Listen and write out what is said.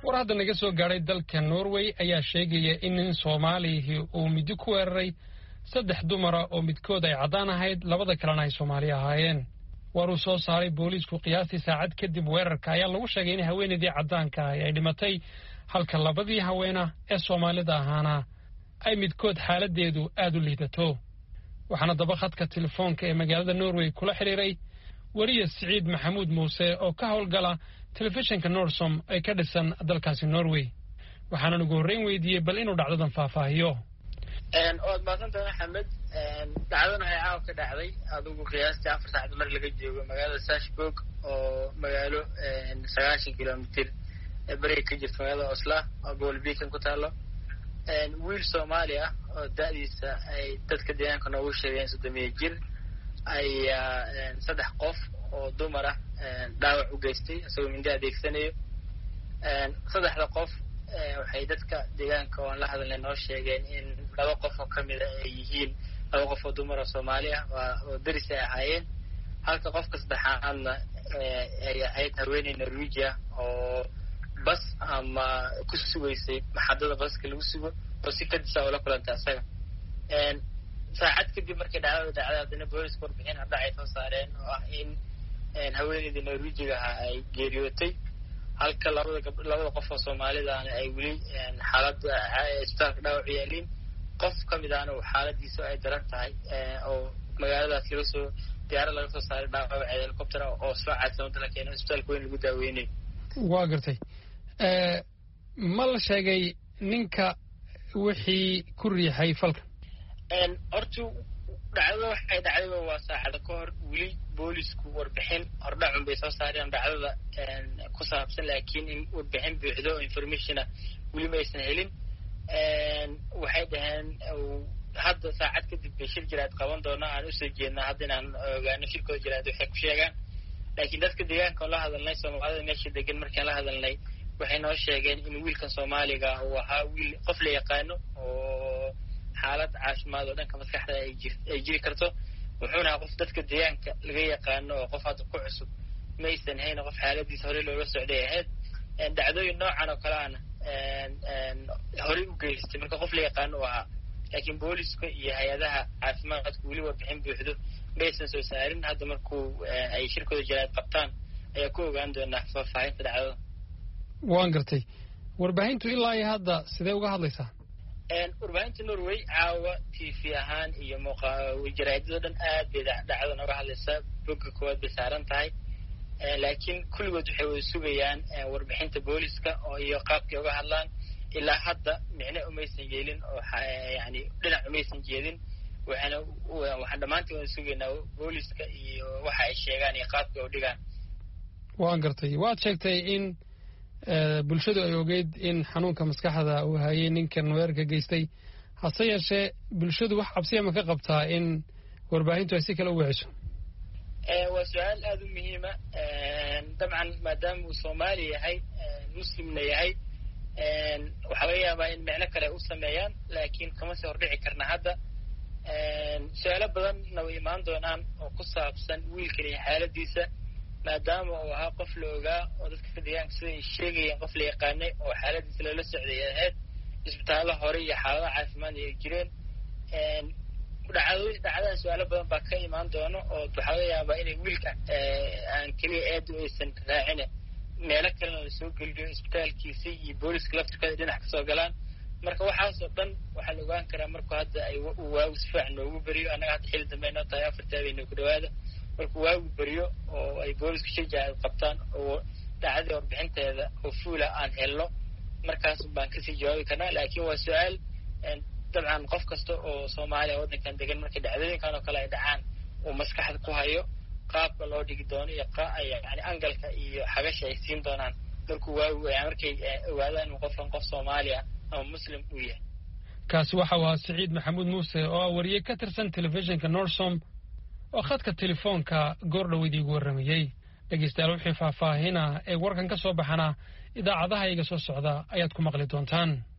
war hadda naga soo gaaray dalka Norway ayaa sheegaya in nin Soomaalihi uu midi ku weeraray 3 dumara oo midkood ay cadaan ahayd labada kalena ay Soomaali ahaayeen war uu soo saaray booliisku qiyaastii saacad kadib weerarka ayaa lagu sheegay in haweeneydii cadaanka ay dhimatay halka labadii haweena ee Soomaalida ahaana ay midkood xaaladeedu aad u liidato waxaana daba khadka telefoonka ee magaalada Norway kula xiriiray wariye Saciid Maxamuud Muuse oo ka howlgala telefishinka Norsom ay ka dhisan dalkaasi Norway waxaana ugu horreyn weydiiyay bal inuu dhacdadan faahfaahiyo ood maasanta Maxamed dhacdadan ay caaw ka dhacday adigu qiyaastii 4 saacadood mar laga joogo magaalada Sarpsborg oo magaalo 90 kilomitir bari ka jirta magaalada Oslo oo gobolbiikan ku taalo wiil Soomaali ah oo da'diisa ay dadka deegaanka noogu sheegeen 30 jir ay 3 qof oo dumar ah dhaawac u geystay asagoo mindi adeegsanayo 3 qof waxay dadka deegaanka oo la hadalnay noo sheegeen in 2 qof oo kamid ah ay yihiin 2 qof oo dumar oo Soomaali ah oo daris ay ahaayeen halka qofka saddexaadna ay ahayd haweeney Norwegian oo bas ama ku sugaysay maxadada baska lagu sugo oo si kadis ah oo la kulantay asaga saacad kadib markii dhacdada booliisku warbixin hadda ay soo saareen oo ah in haweeneydii Norwegian ah ay geeriyootay halka labada qof oo Soomaalida ah ay wili xaaladda isbitaalka dhaawac yeelin qof kamid ahna uu xaaladiisu ay daran tahay oo magaaladaas laga soo diyaarad laga soo saaray dhaawac helicopter oo soo caadsan wadada keenay isbitaalka weyn lagu daaweynay waa gartay ma la sheegay ninka wixii ku riixay falka hortu dhacdada waxay dhacday waa saacado ka hor wili boolisku warbixin hordhacun bay soo saareen dhacdada ku saabsan laakiin in warbixin buuxdo oo information wili ma aysan helin waxay dhaheen hadda saacad kadib bay shir jiraad qaban doonaa aan u soo jeednaa hadda inaan ogaano shirkooda jiraad waxay ku sheegaan laakiin dadka deegaanka oo la hadalnay Soomaalida meesha degan markaan la hadalnay waxay noo sheegeen in wiilkan Soomaaliga uu ahaa wiil qof la yaqaano oo xaalad caafimaad oo dhanka maskaxda ay jiri karto wuxuuna qof dadka deegaanka laga yaqaano oo qof hadda ku cusub ma aysan hayn qof xaaladiisa hore looga socday ahayd dhacdooyin noocan oo kale ah hore u geystay marka qof la yaqaano ahaa laakiin booliska iyo hay'adaha caafimaadku weli warbixin buuxdo ma aysan soo saarin hadda markuu ay shirkooda jiraad qabtaan ayaa ku ogaan doonaa faahfaahinta dhacdada waan gartay warbaahintu ilaa iyo hadda sidee uga hadlaysaa warbaahinta Norway caawa TV ahaan iyo jaraa'idada dhan aad bay dhacdadan uga hadlaysaa bogga koowaad bay saaran tahay laakiin kulligood waxay wada sugayaan warbixinta booliska oo iyo qaabkay uga hadlaan ilaa hadda micne umaysan yeelin oo yani dhinac umaysan jeedin waxaan dhammaantiin wada sugaynaa booliska iyo waxa ay sheegaan iyo qaabka u dhigaan waan gartay waad sheegtay in bulshadu ay ogeyd in xanuunka maskaxda uu hayay ninkan weerarka geystay hase yeeshee bulshadu wax cabsiya ma ka qabtaa in warbaahintu ay si kale u wiciso waa su'aal aad u muhiima dabcan maadaama uu Soomaali yahay muslimna yahay waxa laga yaabaa in micno kale u sameeyaan laakiin kama soo hordhici karna hadda su'aalo badanna way imaan doonaan oo ku saabsan wiilkan iyo xaaladiisa maadaama uu ahaa qof la ogaa oo dadka deegaanka sida ay sheegayeen qof la yaqaanay oo xaaladiisa lala socday ahayd isbitaallo hore iyo xaalado caafimaad ay jireen dhacdadan su'aalo badan baa ka imaan doono oo waxaa laga yaabaa inay wiilka aan keliya aad u aysan raacin meelo kalena la soo geliyo isbitaalkiisa iyo booliska laftirkooda dhinac kasoo galaan marka waxaasoo dhan waxaa la ogaan karaa markuu hadda ay waagu si fiican noogu beriyo annaga hadda xilli dambe inoo tahay 4 habeenay ku dhawaada markuu waagu beriyo oo ay boolisku shirjaa qabtaan oo dhacdada warbixinteeda oo fuula aan helno markaas baan kasii jawaabi karnaa laakiin waa su'aal dabcan qof kasta oo Soomaaliya waddankan degan markay dhacdooyinkan oo kale ay dhacaan oo maskaxda ku hayo qaabka loo dhigi doono iyo yani angalka iyo xagasha ay siin doonaan markuu waagu markay ogaadaan inuu qof Soomaali ah ama muslim uu yahay kaasi waxa waa Saciid Maxamuud Muuse oo wariye ka tirsan telefishinka Norsom oo khadka telefoonka goordhaweydii ugu warramayay dhegeystayaal wixii faahfaahin ah ee warkan ka soo baxana idaacadaha iga soo socda ayaad ku maqli doontaan